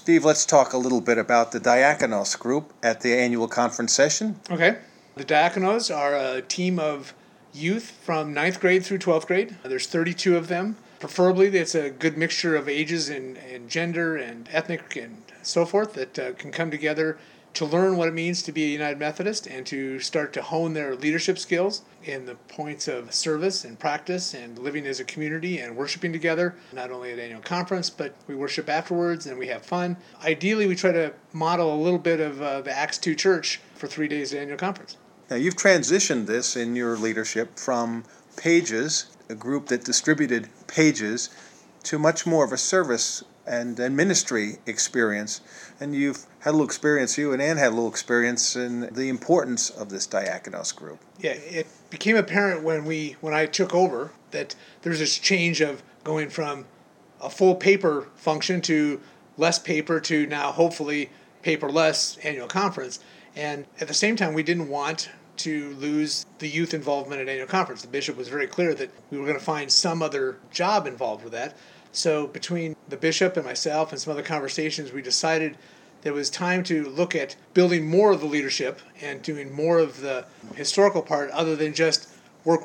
Steve, let's talk a little bit about the Diakonos group at the annual conference session. Okay. The Diakonos are a team of youth from 9th grade through 12th grade. There's 32 of them. Preferably, it's a good mixture of ages and gender and ethnic and so forth that can come together to learn what it means to be a United Methodist and to start to hone their leadership skills in the points of service and practice and living as a community and worshiping together, not only at annual conference, but we worship afterwards and we have fun. Ideally, we try to model a little bit of the Acts 2 church for 3 days at annual conference. Now, you've transitioned this in your leadership from Pages, a group that distributed pages, to much more of a service and ministry experience. And you've had a little experience, you and Ann had a little experience in the importance of this Diakonos group. Yeah, it became apparent when I took over that there's this change of going from a full paper function to less paper to now hopefully paperless annual conference. And at the same time, we didn't want to lose the youth involvement at annual conference. The bishop was very clear that we were going to find some other job involved with that. So between the bishop and myself and some other conversations, we decided there was time to look at building more of the leadership and doing more of the historical part other than just work,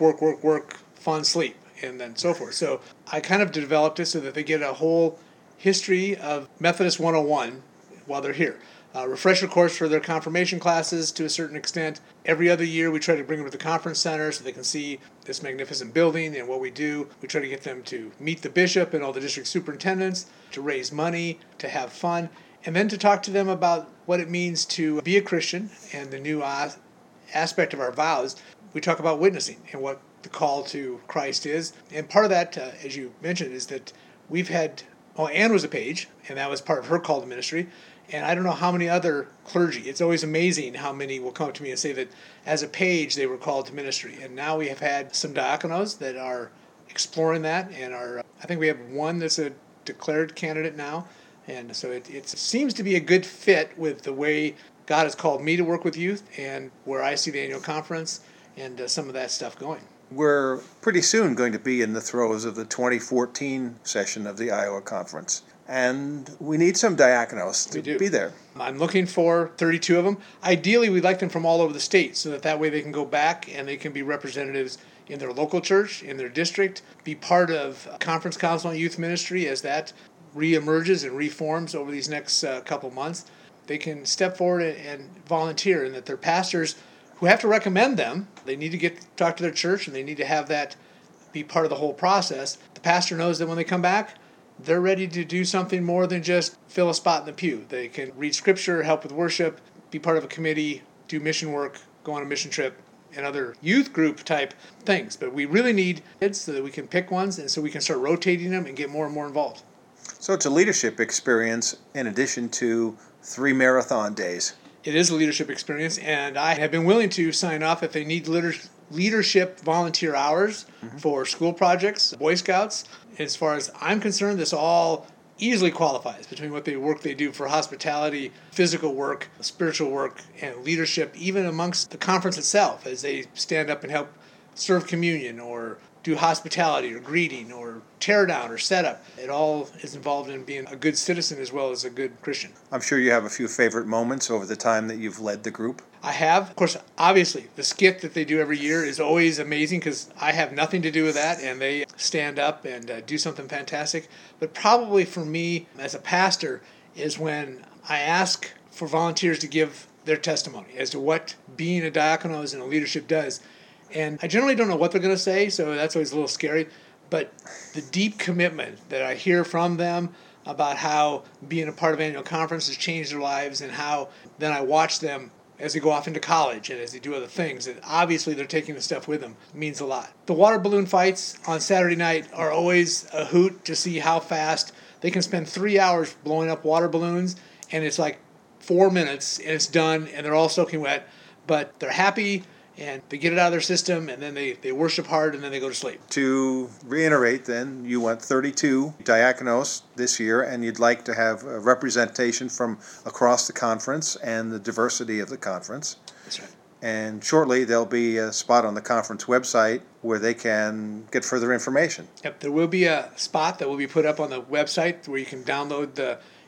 fun, sleep, and then so forth. So I kind of developed it so that they get a whole history of Methodist 101 while they're here. Refresher course for their confirmation classes to a certain extent. Every other year we try to bring them to the conference center so they can see this magnificent building and what we do. We try to get them to meet the bishop and all the district superintendents, to raise money, to have fun, and then to talk to them about what it means to be a Christian and the new aspect of our vows. We talk about witnessing and what the call to Christ is. And part of that, as you mentioned, is that we've had, Ann was a page, and that was part of her call to ministry. And I don't know how many other clergy. It's always amazing how many will come up to me and say that as a page they were called to ministry. And now we have had some diakonos that are exploring that, and I think we have one that's a declared candidate now. And so it seems to be a good fit with the way God has called me to work with youth and where I see the annual conference and some of that stuff going. We're pretty soon going to be in the throes of the 2014 session of the Iowa Conference. And we need some diakonos to be there. I'm looking for 32 of them. Ideally, we'd like them from all over the state so that way they can go back and they can be representatives in their local church, in their district, be part of Conference Council on Youth Ministry as that reemerges and reforms over these next couple months. They can step forward and volunteer, and that their pastors who have to recommend them, they need to talk to their church and they need to have that be part of the whole process. The pastor knows that when they come back, they're ready to do something more than just fill a spot in the pew. They can read scripture, help with worship, be part of a committee, do mission work, go on a mission trip, and other youth group type things. But we really need kids so that we can pick ones and so we can start rotating them and get more and more involved. So it's a leadership experience in addition to 3 marathon days. It is a leadership experience, and I have been willing to sign off if they need leadership volunteer hours for school projects, Boy Scouts. As far as I'm concerned, this all easily qualifies between what they do for hospitality, physical work, spiritual work, and leadership, even amongst the conference itself, as they stand up and help serve communion or do hospitality or greeting or tear down or set up. It all is involved in being a good citizen as well as a good Christian. I'm sure you have a few favorite moments over the time that you've led the group. I have. Of course, obviously, the skit that they do every year is always amazing because I have nothing to do with that, and they stand up and do something fantastic. But probably for me, as a pastor, is when I ask for volunteers to give their testimony as to what being a diakonos and a leadership does. And I generally don't know what they're going to say, so that's always a little scary. But the deep commitment that I hear from them about how being a part of annual conference has changed their lives, and how then I watch them as they go off into college and as they do other things, that obviously they're taking the stuff with them, means a lot. The water balloon fights on Saturday night are always a hoot to see how fast they can spend 3 hours blowing up water balloons, and it's like 4 minutes and it's done and they're all soaking wet, but they're happy and they get it out of their system, and then they worship hard, and then they go to sleep. To reiterate then, you want 32 diakonos this year, and you'd like to have a representation from across the conference and the diversity of the conference. That's right. And shortly there'll be a spot on the conference website where they can get further information. Yep, there will be a spot that will be put up on the website where you can download the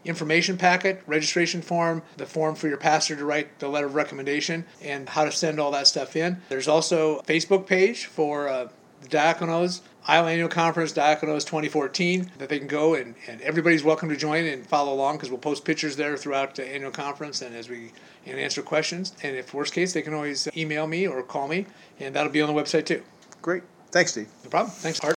information packet, registration form, the form for your pastor to write the letter of recommendation, and how to send all that stuff in. There's also a Facebook page for the Diakonos, Iowa Annual Conference Diakonos 2014, that they can go and everybody's welcome to join and follow along, because we'll post pictures there throughout the annual conference and answer questions. And if worst case, they can always email me or call me, and that'll be on the website too. Great. Thanks, Steve. No problem. Thanks, Art.